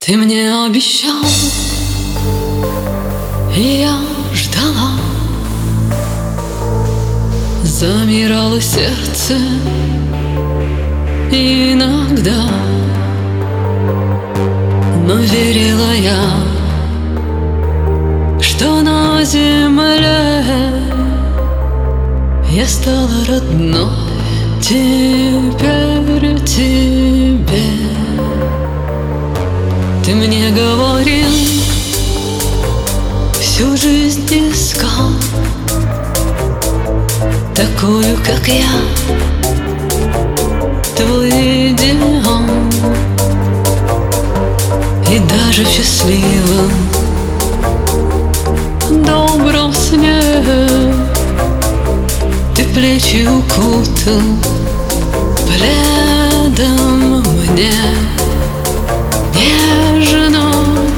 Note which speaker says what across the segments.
Speaker 1: Ты мне обещал, и я ждала. Замирало сердце иногда, но верила я, что на земле я стала родной теперь тебе. Ты мне говорил, всю жизнь искал такую, как я, твой идеал. И даже в счастливом, добром сне ты плечи укутал пледом мне нежно.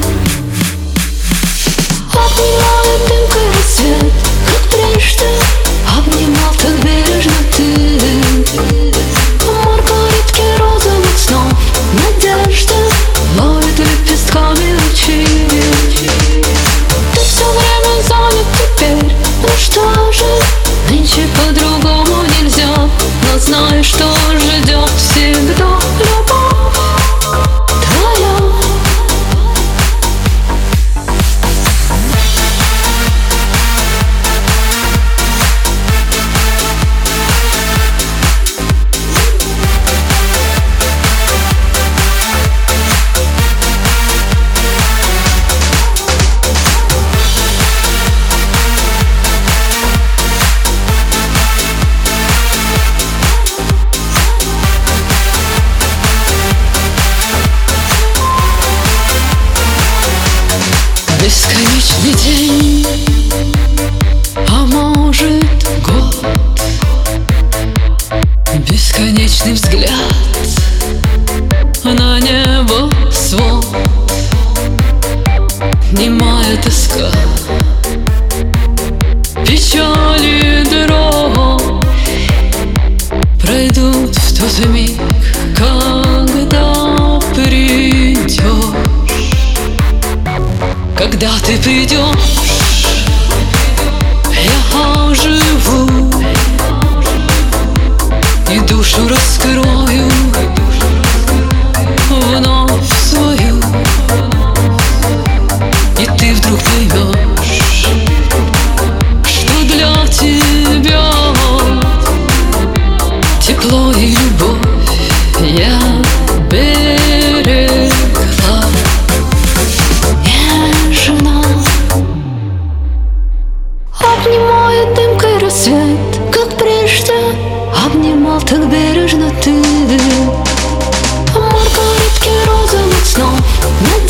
Speaker 1: Обнимал дымкой рассвет, как прежде, обнимал так бережно ты. Маргаритки розовых снов, надежда ловит лепестками лучи. Ты все время занят теперь, ну что же, нынче по-другому нельзя, но знай, что ждет всегда любовь твоя. Бесконечный день, а может год, бесконечный взгляд на небо свод, немая тоска, печаль и дрожь пройдут в тот миг, когда придешь. Когда ты придешь, я оживу и душу раскрою вновь свою. И ты вдруг поймешь, что для тебя тепло и любовь я берегла. Обнимает дымкой рассвет, как прежде, обнимал так бережно ты. Маргаритки розовых снов,